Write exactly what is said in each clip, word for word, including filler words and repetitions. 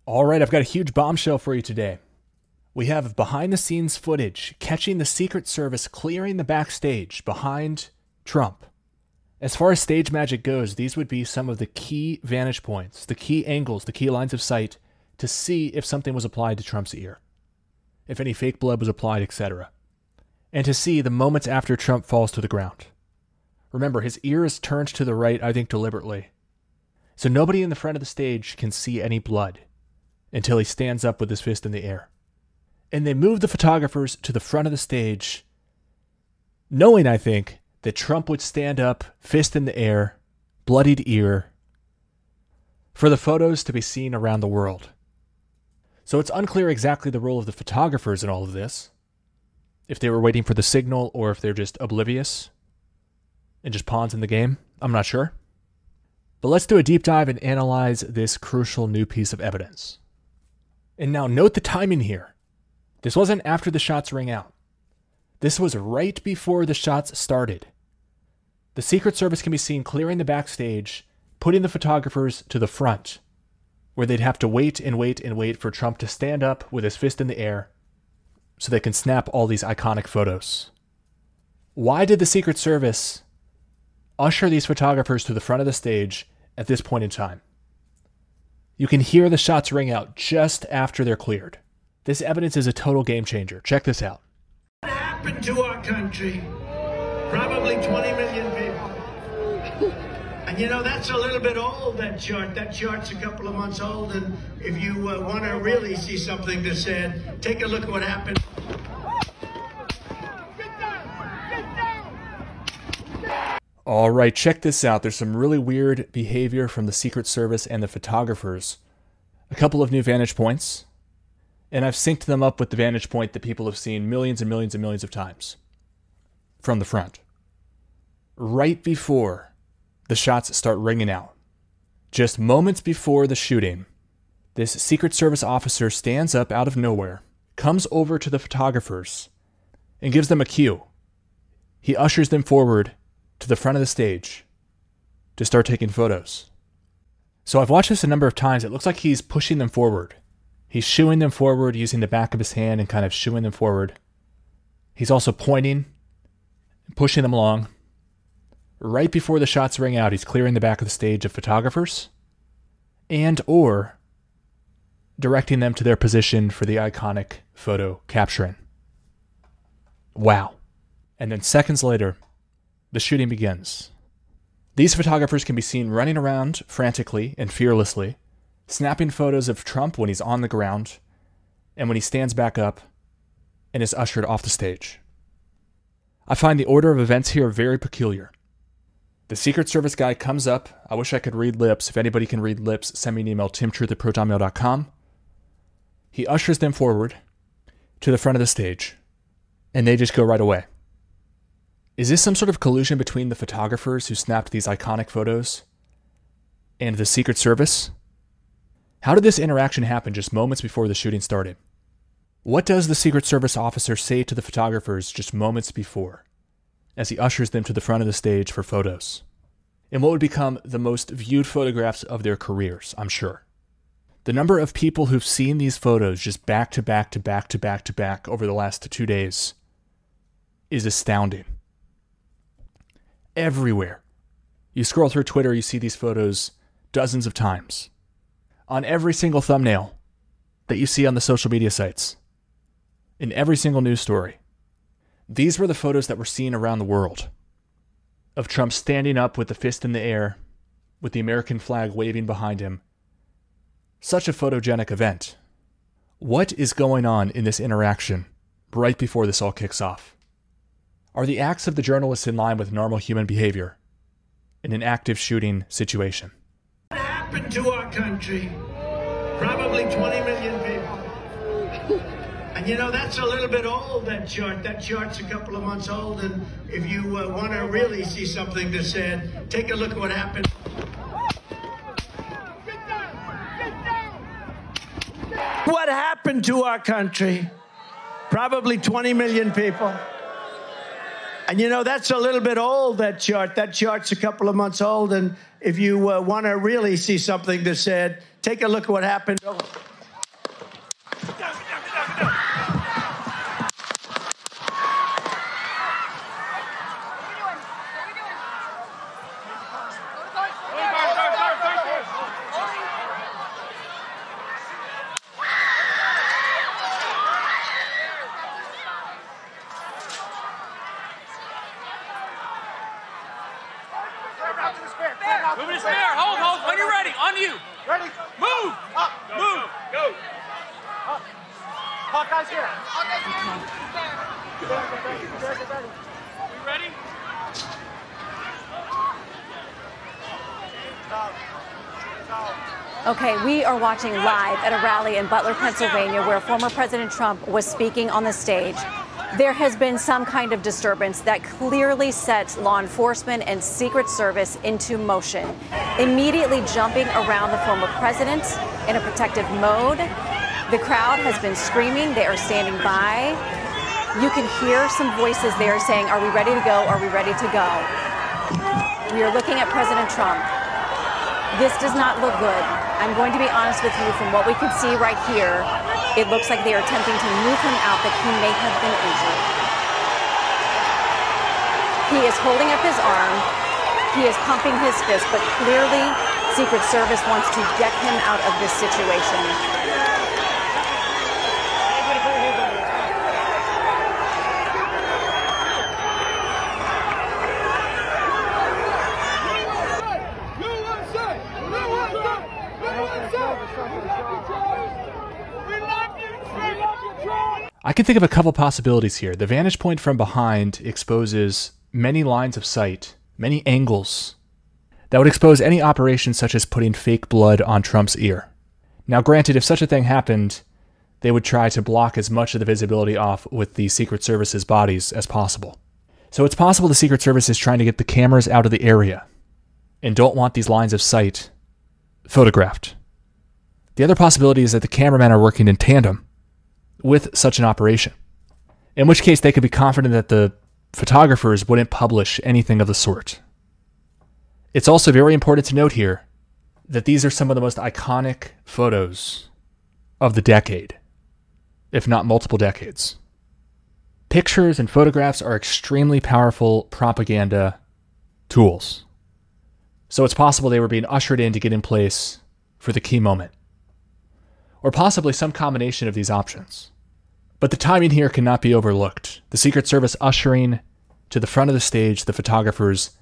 All right, I've got a huge bombshell for you today. We have behind-the-scenes footage catching the Secret Service clearing the backstage behind Trump. As far as stage magic goes, these would be some of the key vantage points, the key angles, the key lines of sight to see if something was applied to Trump's ear, if any fake blood was applied, et cetera, and to see the moments after Trump falls to the ground. Remember, his ear is turned to the right, I think deliberately, so nobody in the front of the stage can see any blood until he stands up with his fist in the air. And they move the photographers to the front of the stage, knowing, I think, that Trump would stand up, fist in the air, bloodied ear, for the photos to be seen around the world. So it's unclear exactly the role of the photographers in all of this, if they were waiting for the signal or if they're just oblivious and just pawns in the game. I'm not sure. But let's do a deep dive and analyze this crucial new piece of evidence. And now note the timing here. This wasn't after the shots rang out. This was right before the shots started. The Secret Service can be seen clearing the backstage, putting the photographers to the front, where they'd have to wait and wait and wait for Trump to stand up with his fist in the air so they can snap all these iconic photos. Why did the Secret Service usher these photographers to the front of the stage at this point in time? You can hear the shots ring out just after they're cleared. This evidence is a total game changer. Check this out. What happened to our country? Probably twenty million people. And you know, that's a little bit old, that chart. That chart's a couple of months old. And if you uh, want to really see something that's said, take a look at what happened. All right, check this out. There's some really weird behavior from the Secret Service and the photographers. A couple of new vantage points. And I've synced them up with the vantage point that people have seen millions and millions and millions of times from the front. Right before the shots start ringing out, just moments before the shooting, this Secret Service officer stands up out of nowhere, comes over to the photographers, and gives them a cue. He ushers them forward to the front of the stage to start taking photos. So I've watched this a number of times. It looks like he's pushing them forward. He's shooing them forward using the back of his hand and kind of shooing them forward. He's also pointing and pushing them along. Right before the shots ring out, he's clearing the back of the stage of photographers and or directing them to their position for the iconic photo capturing. Wow. And then seconds later, the shooting begins. These photographers can be seen running around frantically and fearlessly, snapping photos of Trump when he's on the ground and when he stands back up and is ushered off the stage. I find the order of events here very peculiar. The Secret Service guy comes up. I wish I could read lips. If anybody can read lips, send me an email, timtruth at protonmail dot com. He ushers them forward to the front of the stage, and they just go right away. Is this some sort of collusion between the photographers who snapped these iconic photos and the Secret Service? How did this interaction happen just moments before the shooting started? What does the Secret Service officer say to the photographers just moments before as he ushers them to the front of the stage for photos? In what would become the most viewed photographs of their careers, I'm sure. The number of people who've seen these photos just back to back to back to back to back over the last two days is astounding. Everywhere. You scroll through Twitter, you see these photos dozens of times. On every single thumbnail that you see on the social media sites. In every single news story. These were the photos that were seen around the world. Of Trump standing up with the fist in the air, with the American flag waving behind him. Such a photogenic event. What is going on in this interaction right before this all kicks off? Are the acts of the journalists in line with normal human behavior in an active shooting situation? What happened to our country? Probably twenty million people. And you know, that's a little bit old, that chart. That chart's a couple of months old. And if you uh, want to really see something that's said, take a look at what happened. What happened to our country? Probably twenty million people. And you know, that's a little bit old, that chart. That chart's a couple of months old. And if you uh, want to really see something that's said, take a look at what happened. Move to spare. Hold, hold. When you're ready. On you. Ready? Move. Up. Move. Go. Up. Hawkeye's here. We ready? Okay, we are watching live at a rally in Butler, Pennsylvania, where former President Trump was speaking on the stage. There has been some kind of disturbance that clearly sets law enforcement and Secret Service into motion, immediately jumping around the former president in a protective mode. The crowd has been screaming. They are standing by. You can hear some voices there saying, "Are we ready to go? Are we ready to go?" We are looking at President Trump. This does not look good. I'm going to be honest with you, from what we can see right here, it looks like they are attempting to move him out, that he may have been injured. He is holding up his arm. He is pumping his fist, but clearly Secret Service wants to get him out of this situation. I can think of a couple possibilities here. The vantage point from behind exposes many lines of sight, many angles that would expose any operation such as putting fake blood on Trump's ear. Now, granted, if such a thing happened, they would try to block as much of the visibility off with the Secret Service's bodies as possible. So it's possible the Secret Service is trying to get the cameras out of the area and don't want these lines of sight photographed. The other possibility is that the cameramen are working in tandem with such an operation, in which case they could be confident that the photographers wouldn't publish anything of the sort. It's also very important to note here that these are some of the most iconic photos of the decade, if not multiple decades. Pictures and photographs are extremely powerful propaganda tools. So it's possible they were being ushered in to get in place for the key moment, or possibly some combination of these options. But the timing here cannot be overlooked. The Secret Service ushering to the front of the stage the photographers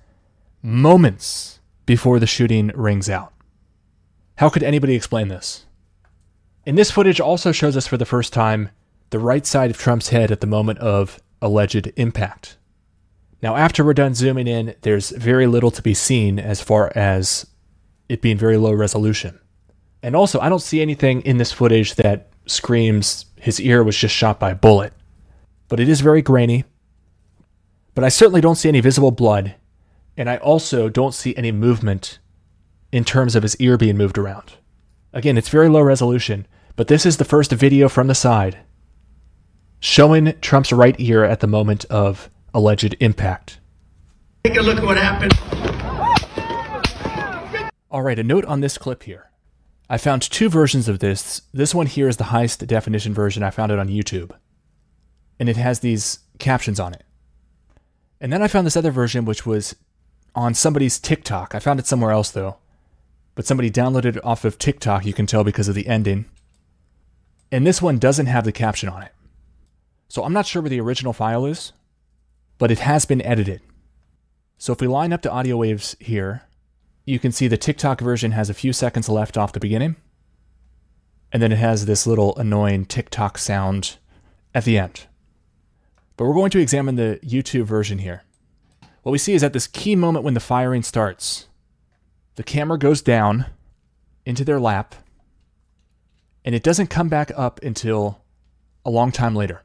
moments before the shooting rings out. How could anybody explain this? And this footage also shows us for the first time the right side of Trump's head at the moment of alleged impact. Now, after we're done zooming in, there's very little to be seen as far as it being very low resolution. And also, I don't see anything in this footage that screams his ear was just shot by a bullet. But it is very grainy. But I certainly don't see any visible blood. And I also don't see any movement in terms of his ear being moved around. Again, it's very low resolution, but this is the first video from the side showing Trump's right ear at the moment of alleged impact. Take a look at what happened. All right, a note on this clip here. I found two versions of this. This one here is the highest definition version. I found it on YouTube. And it has these captions on it. And then I found this other version, which was on somebody's TikTok. I found it somewhere else, though. But somebody downloaded it off of TikTok, you can tell because of the ending. And this one doesn't have the caption on it. So I'm not sure where the original file is, but it has been edited. So if we line up the audio waves here, you can see the TikTok version has a few seconds left off the beginning. And then it has this little annoying TikTok sound at the end. But we're going to examine the YouTube version here. What we see is at this key moment when the firing starts, the camera goes down into their lap, and it doesn't come back up until a long time later.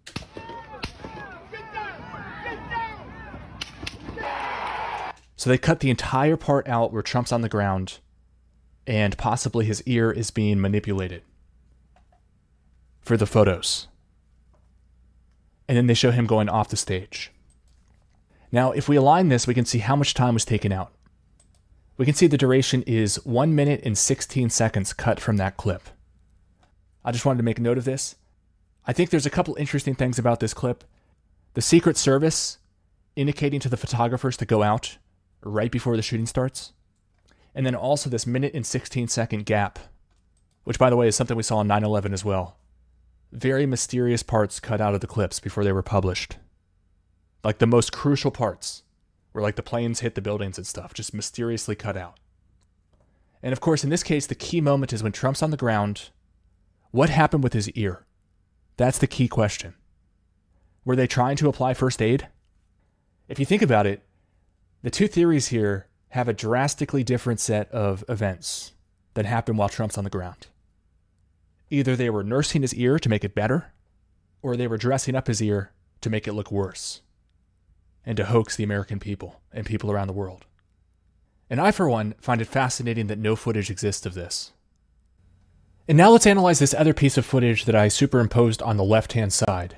So they cut the entire part out where Trump's on the ground and possibly his ear is being manipulated for the photos. And then they show him going off the stage. Now, if we align this, we can see how much time was taken out. We can see the duration is one minute and sixteen seconds cut from that clip. I just wanted to make a note of this. I think there's a couple interesting things about this clip. The Secret Service indicating to the photographers to go out right before the shooting starts. And then also this minute and sixteen second gap, which, by the way, is something we saw on nine eleven as well. Very mysterious parts cut out of the clips before they were published. Like the most crucial parts, where like the planes hit the buildings and stuff, just mysteriously cut out. And of course, in this case, the key moment is when Trump's on the ground. What happened with his ear? That's the key question. Were they trying to apply first aid? If you think about it, the two theories here have a drastically different set of events that happened while Trump's on the ground. Either they were nursing his ear to make it better, or they were dressing up his ear to make it look worse, and to hoax the American people and people around the world. And I, for one, find it fascinating that no footage exists of this. And now let's analyze this other piece of footage that I superimposed on the left-hand side.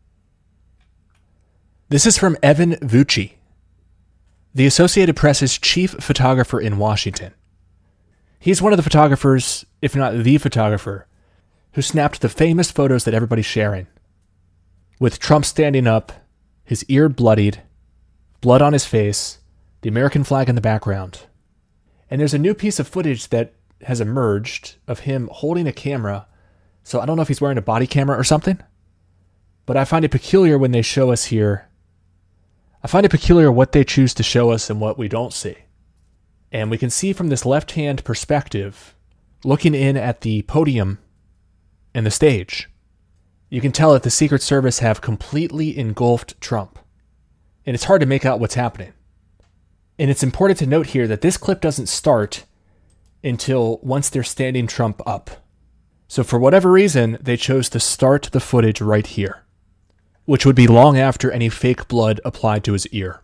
This is from Evan Vucci, the Associated Press's chief photographer in Washington. He's one of the photographers, if not the photographer, who snapped the famous photos that everybody's sharing, with Trump standing up, his ear bloodied, blood on his face, the American flag in the background. And there's a new piece of footage that has emerged of him holding a camera. So I don't know if he's wearing a body camera or something, but I find it peculiar when they show us here. I find it peculiar what they choose to show us and what we don't see. And we can see from this left-hand perspective, looking in at the podium and the stage, you can tell that the Secret Service have completely engulfed Trump. And it's hard to make out what's happening. And it's important to note here that this clip doesn't start until once they're standing Trump up. So for whatever reason, they chose to start the footage right here, which would be long after any fake blood applied to his ear.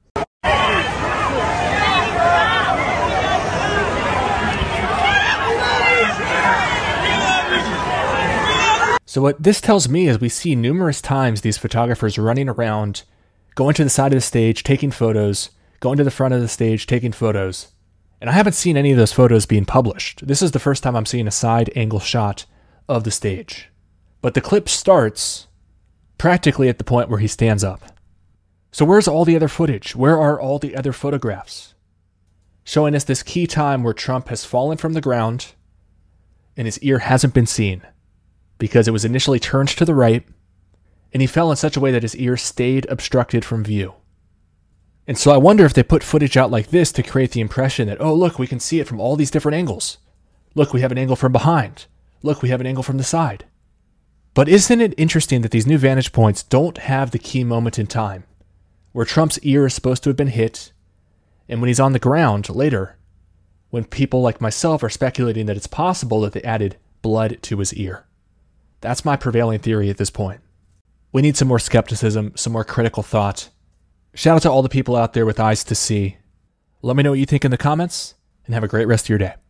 So what this tells me is we see numerous times these photographers running around, going to the side of the stage, taking photos, going to the front of the stage, taking photos. And I haven't seen any of those photos being published. This is the first time I'm seeing a side angle shot of the stage. But the clip starts practically at the point where he stands up. So where's all the other footage? Where are all the other photographs? Showing us this key time where Trump has fallen from the ground and his ear hasn't been seen because it was initially turned to the right and he fell in such a way that his ear stayed obstructed from view. And so I wonder if they put footage out like this to create the impression that, oh, look, we can see it from all these different angles. Look, we have an angle from behind. Look, we have an angle from the side. But isn't it interesting that these new vantage points don't have the key moment in time where Trump's ear is supposed to have been hit, and when he's on the ground later, when people like myself are speculating that it's possible that they added blood to his ear? That's my prevailing theory at this point. We need some more skepticism, some more critical thought. Shout out to all the people out there with eyes to see. Let me know what you think in the comments, and have a great rest of your day.